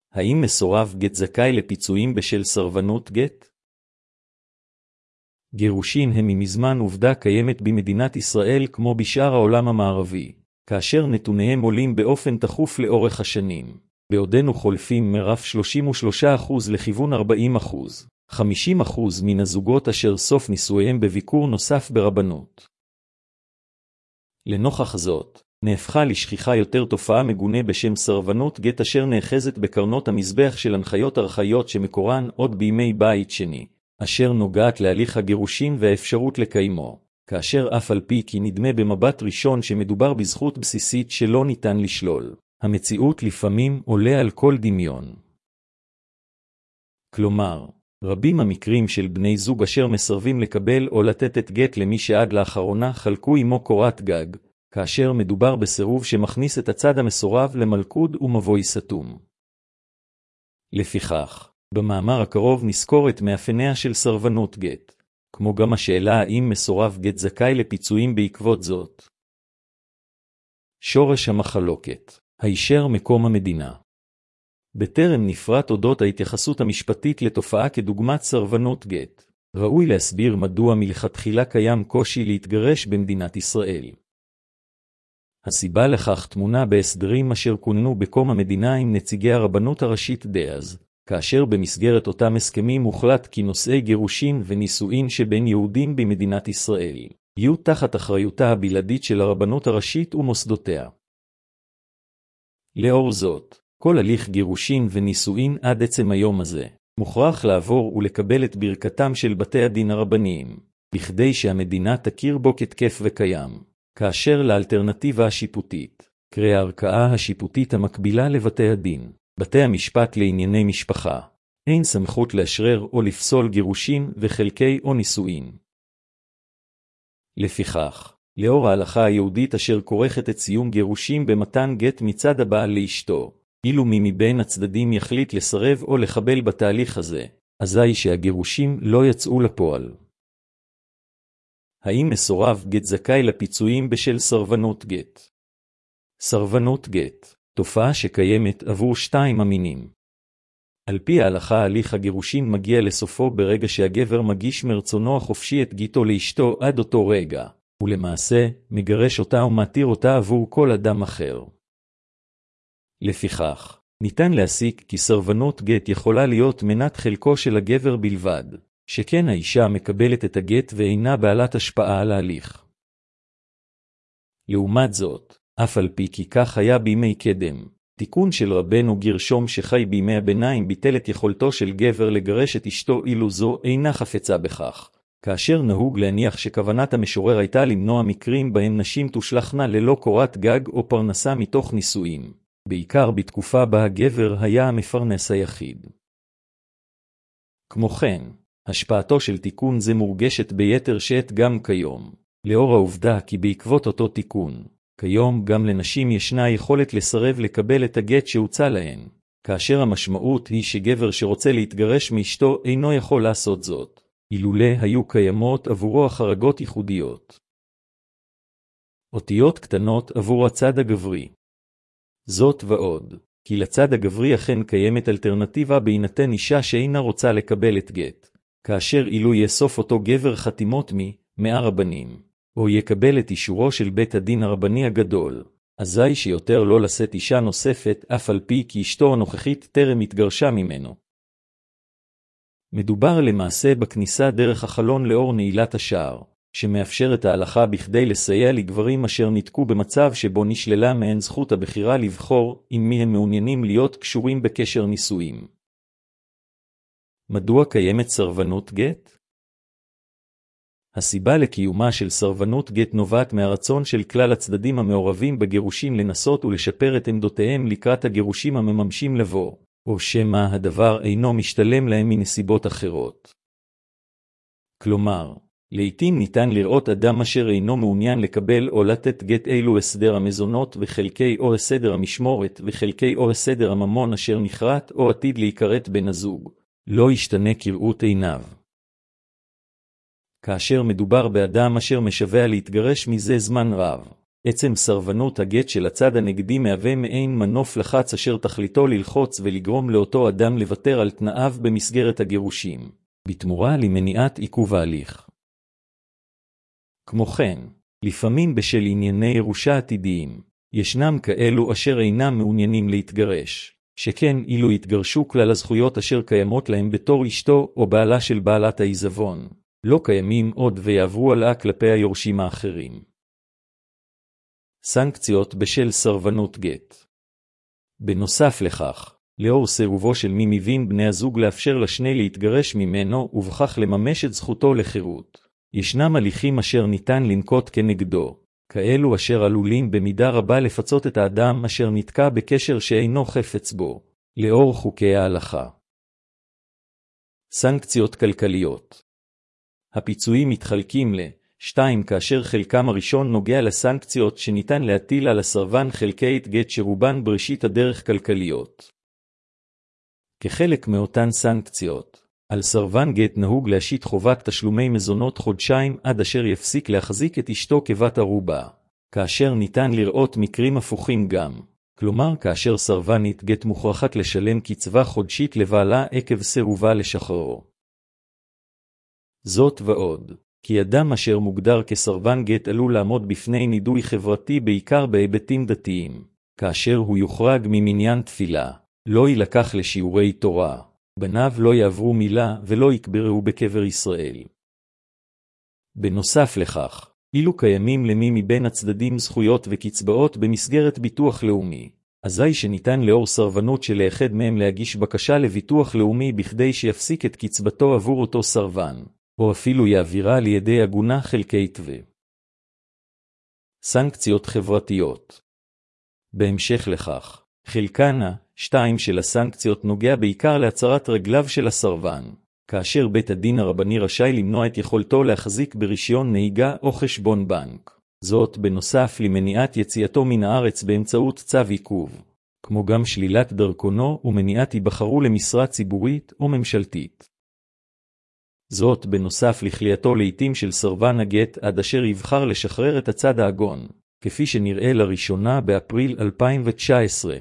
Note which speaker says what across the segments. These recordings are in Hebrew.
Speaker 1: האם מסורב גט זכאי לפיצויים בשל סרבנות גט? גירושין הם מזמן עובדה קיימת במדינת ישראל כמו בשאר העולם המערבי, כאשר נתוניהם עולים באופן תכוף לאורך השנים, בעודנו חולפים מרף 33% לכיוון 40%, 50% מן הזוגות אשר סוף נישואיהם בביקור נוסף ברבנות. לנוכח זאת, נהפכה לשכיחה יותר תופעה מגונה בשם סרבנות גט אשר נאחזת בקרנות המזבח של הנחיות ארכאיות שמקורן עוד בימי בית שני, אשר נוגעת להליך הגירושין והאפשרות לקיימו, כאשר אף על פי כי נדמה במבט ראשון שמדובר בזכות בסיסית שלא ניתן לשלול, המציאות לפעמים עולה על כל דמיון. כלומר, רבים המקרים של בני זוג אשר מסרבים לקבל או לתת את גט למי שעד לאחרונה חלקו עמו קורת גג, כאשר מדובר בסירוב שמכניס את הצד המסורב למלכוד ומבוי סתום. לפיכך, במאמר הקרוב נזכור את מאפייניה של סרבנות גט, כמו גם השאלה האם מסורב גט זכאי לפיצויים בעקבות זאת. שורש המחלוקת, הישר מקום המדינה. בטרם נפרט אודות ההתייחסות המשפטית לתופעה כדוגמת סרבנות גט, ראוי להסביר מדוע מלכתחילה קיים קושי להתגרש במדינת ישראל. הסיבה לכך טמונה בהסדרים אשר כוננו בקום המדינה עם נציגי הרבנות הראשית דאז, כאשר במסגרת אותם הסכמים הוחלט כי נושאי גירושין ונישואין שבין יהודים במדינת ישראל יהיו תחת אחריותה הבלעדית של הרבנות הראשית ומוסדותיה. לאור זאת, כל הליך גירושין ונישואין עד עצם היום הזה מוכרח לעבור ולקבל את ברכתם של בתי הדין הרבניים, בכדי שהמדינה תכיר בו כתקף וקיים, כאשר לאלטרנטיבה השיפוטית, קרי הערכאה השיפוטית המקבילה לבתי הדין, בתי המשפט לענייני משפחה, אין סמכות לאשרר או לפסול גירושין וחלקי או נישואין. לפיכך, לאור ההלכה היהודית אשר כורכת את סיום גירושים במתן גט מצד הבעל לאשתו, אילו מי מבין הצדדים יחליט לסרב או לחבל בתהליך הזה, אזי שהגירושים לא יצאו לפועל. האם מסורב גט זכאי לפיצויים בשל סרבנות גט? סרבנות גט, תופעה שקיימת עבור שתיים המינים. על פי ההלכה הליך הגירושין מגיע לסופו ברגע שהגבר מגיש מרצונו החופשי את גיתו לאשתו עד אותו רגע, ולמעשה מגרש אותה ומתיר אותה עבור כל אדם אחר. לפיכך, ניתן להסיק כי סרבנות גט יכולה להיות מנת חלקו של הגבר בלבד, שכן האישה מקבלת את הגט ואינה בעלת השפעה על ההליך. לעומת זאת, אף על פי כי כך היה בימי קדם, תיקון של רבנו גרשום שחי בימי הביניים ביטל את יכולתו של גבר לגרש את אשתו אילו זו אינה חפצה בכך, כאשר נהוג להניח שכוונת המשורר הייתה למנוע מקרים בהם נשים תושלחנה ללא קורת גג או פרנסה מתוך נישואים, בעיקר בתקופה בה הגבר היה המפרנס היחיד. כמו כן, השפעתו של תיקון זה מורגשת ביתר שאת גם כיום, לאור העובדה כי בעקבות אותו תיקון, כיום גם לנשים ישנה יכולת לסרב לקבל את הגט שהוצא להן, כאשר המשמעות היא שגבר שרוצה להתגרש מאשתו אינו יכול לעשות זאת, אילולא היו קיימות עבורו החרגות ייחודיות. אותיות קטנות עבור הצד הגברי. זאת ועוד, כי לצד הגברי אכן קיימת אלטרנטיבה בהינתן אישה שאינה רוצה לקבל את גט, כאשר אילו יאסוף אותו גבר חתימות מהרבנים, או יקבל את אישורו של בית הדין הרבני הגדול, אזי שיותר לא לשאת אישה נוספת אף על פי כי אשתו הנוכחית טרם התגרשה ממנו. מדובר למעשה בכניסה דרך החלון לאור נעילת השער, שמאפשרת ההלכה בכדי לסייע לגברים אשר נתקו במצב שבו נשללה מהן זכות הבחירה לבחור עם מי הם מעוניינים להיות קשורים בקשר נישואים. מדוע קיימת סרבנות גט? הסיבה לקיומה של סרבנות גט נובעת מהרצון של כלל הצדדים המעורבים בגירושים לנסות ולשפר את עמדותיהם לקראת הגירושים המממשים לבוא, או שמא הדבר אינו משתלם להם מנסיבות אחרות. כלומר, לעתים ניתן לראות אדם אשר אינו מעוניין לקבל או לתת גט אילו הסדר המזונות וחלקי או הסדר המשמורת וחלקי או הסדר הממון אשר נחרט או עתיד להיקראת בן הזוג, לא ישתנה כראות עיניו. כאשר מדובר באדם אשר משווה להתגרש מזה זמן רב, עצם סרבנות הגט של הצד הנגדי מהווה מעין מנוף לחץ אשר תכליתו ללחוץ ולגרום לאותו אדם לוותר על תנאיו במסגרת הגירושים, בתמורה למניעת עיכוב ההליך. כמו כן, לפעמים בשל ענייני ירושה עתידיים, ישנם כאלו אשר אינם מעוניינים להתגרש, שכן אילו יתגרשו כלל הזכויות אשר קיימות להם בתור אשתו או בעלה של בעלת העיזבון, לא קיימים עוד ויעברו הלאה כלפי היורשים האחרים. סנקציות בשל סרבנות גט. בנוסף לכך, לאור סירובו של מי מבין בני הזוג לאפשר לשני להתגרש ממנו ובכך לממש את זכותו לחירות, ישנם הליכים אשר ניתן לנקוט כנגדו, כאלו אשר עלולים במידה רבה לפצות את האדם אשר נתקע בקשר שאינו חפץ בו, לאור חוקי ההלכה. סנקציות כלכליות. הפיצויים מתחלקים ל-2 כאשר חלקם הראשון נוגע לסנקציות שניתן להטיל על הסרבן חלקי גט שרובן בראשית הדרך כלכליות. כחלק מאותן סנקציות, על סרבן גט נהוג להשית חובת תשלומי מזונות חודשיים עד אשר יפסיק להחזיק את אשתו כבת ערובה, כאשר ניתן לראות מקרים הפוכים גם, כלומר כאשר סרבנית גט מוכרחת לשלם קצבה חודשית לבעלה עקב סירובה לשחררו. זאת ועוד, כי אדם אשר מוגדר כסרבן גט עלול לעמוד בפני נידוי חברתי בעיקר בהיבטים דתיים, כאשר הוא יוחרג ממניין תפילה, לא ילקח לשיעורי תורה, בניו לא יעברו מילה ולא יקברו בקבר ישראל. בנוסף לכך, אילו קיימים למי מבין הצדדים זכויות וקצבאות במסגרת ביטוח לאומי, אזי שניתן לאור סרבנות של אחד מהם להגיש בקשה לביטוח לאומי בכדי שיפסיק את קצבתו עבור אותו סרבן, או אפילו יעבירה לידי אגונה חלקי תווה. סנקציות חברתיות. בהמשך לכך, חלקן 2 של הסנקציות נוגע בעיקר להצרת רגליו של הסרבן, כאשר בית הדין הרבני רשאי למנוע את יכולתו להחזיק ברישיון נהיגה או חשבון בנק. זאת בנוסף למניעת יציאתו מן הארץ באמצעות צו עיכוב, כמו גם שלילת דרכונו ומניעת היבחרו למשרה ציבורית או ממשלתית. זאת בנוסף לכלייתו לעתים של סרבן הגט עד אשר יבחר לשחרר את הצד האגון, כפי שנראה לראשונה באפריל 2019.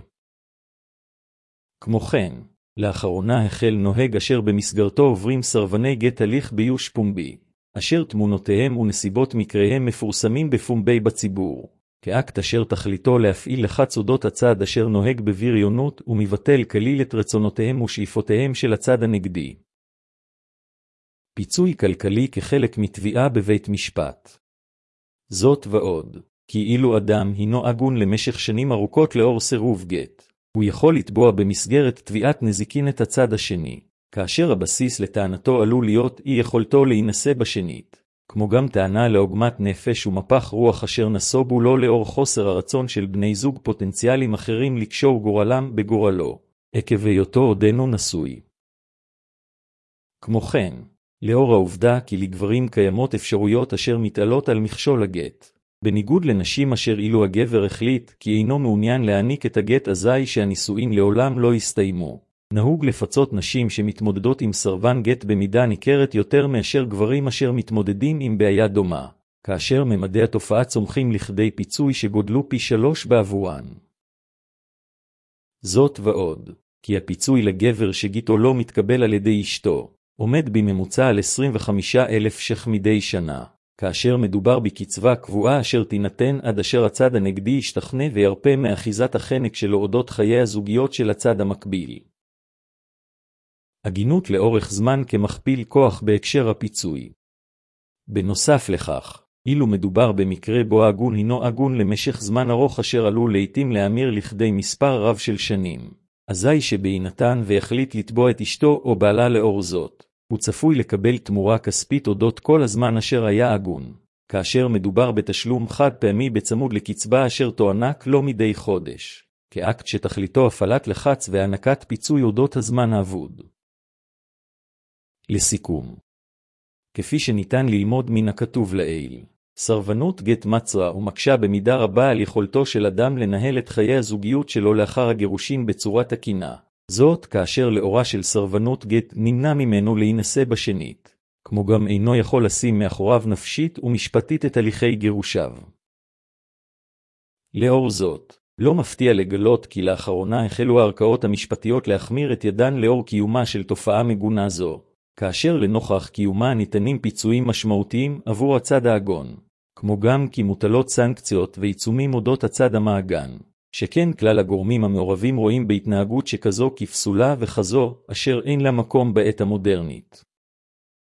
Speaker 1: כמו כן, לאחרונה החל נוהג אשר במסגרתו עוברים סרבני גט הליך ביוש פומבי, אשר תמונותיהם ונסיבות מקריהם מפורסמים בפומבי בציבור, כאקט אשר תכליתו להפעיל לחץ אודות הצד אשר נוהג בבריונות ומבטל כליל את רצונותיהם ושאיפותיהם של הצד הנגדי. פיצוי כלכלי כחלק מתביעה בבית משפט. זאת ועוד, כי אילו אדם הינו עגון למשך שנים ארוכות לאור סירוב גט, הוא יכול לתבוע במסגרת תביעת נזיקין את הצד השני, כאשר הבסיס לטענתו עלול להיות אי יכולתו להינשא בשנית, כמו גם טענה לעוגמת נפש ומפח רוח אשר נסובו לו לאור חוסר הרצון של בני זוג פוטנציאליים אחרים לקשור גורלם בגורלו, עקב היותו עודנו נשוי. כמו כן, לאור העובדה כי לגברים קיימות אפשרויות אשר מתעלות על מכשול הגט, בניגוד לנשים אשר אילו הגבר החליט כי אינו מעוניין להעניק את הגט אזי שהנישואין לעולם לא יסתיימו, נהוג לפצות נשים שמתמודדות עם סרבן גט במידה ניכרת יותר מאשר גברים אשר מתמודדים עם בעיה דומה, כאשר ממדי התופעה צומחים לכדי פיצוי שגודלו פי 3 בעבורן. זאת ועוד, כי הפיצוי לגבר שגיטו לא מתקבל על ידי אשתו, עומד בממוצע על 25,000 ש"ח מדי שנה, כאשר מדובר בקצבה קבועה אשר תינתן עד אשר הצד הנגדי ישתכנע וירפה מאחיזת החנק שלו אודות חיי הזוגיות של הצד המקביל. הגינות לאורך זמן כמכפיל כוח בהקשר הפיצוי. בנוסף לכך, אילו מדובר במקרה בו ההגון הינו הגון למשך זמן ארוך אשר עלול לעתים להמיר לכדי מספר רב של שנים, אזי שבהינתן ויחליט לתבוע את אשתו או בעלה לאור זאת, הוא צפוי לקבל תמורה כספית אודות כל הזמן אשר היה הגון, כאשר מדובר בתשלום חד פעמי בצמוד לקצבה אשר תוענק לא מדי חודש, כאקט שתכליתו הפעלת לחץ והענקת פיצוי אודות הזמן האבוד. לסיכום, כפי שניתן ללמוד מן הכתוב לעיל, סרבנות גט מצרה ומקשה במידה רבה על יכולתו של אדם לנהל את חיי הזוגיות שלו לאחר הגירושין בצורה תקינה. זאת כאשר לאורה של סרבנות גט נמנע ממנו להינשא בשנית, כמו גם אינו יכול לשים מאחוריו נפשית ומשפטית את הליכי גירושיו. לאור זאת, לא מפתיע לגלות כי לאחרונה החלו הערכאות המשפטיות להחמיר את ידן לאור קיומה של תופעה מגונה זו, כאשר לנוכח קיומה ניתנים פיצויים משמעותיים עבור הצד האגון, כמו גם כי מוטלות סנקציות ועיצומים אודות הצד המעגן, שכן כלל הגורמים המעורבים רואים בהתנהגות שכזו כפסולה וכזו, אשר אין לה מקום בעת המודרנית.